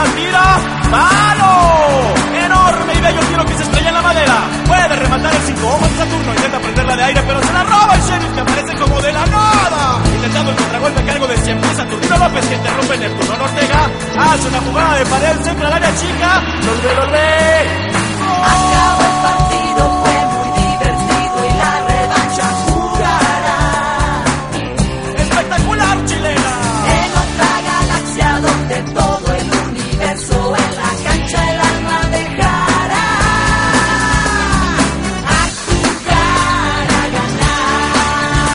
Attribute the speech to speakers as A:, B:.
A: tira, ¡palo! Enorme y bello tiro que se estrella en la madera. Puede rematar el 5 ojos de Saturno, intenta prenderla de aire, pero se la roba el sheriff, que aparece como de la nada. Intentando el contragolpe a cargo de 100 pies Saturnino López, que interrumpe Neptuno Ortega. Hace una jugada de pared, centra al área chica, los ve.
B: Acaba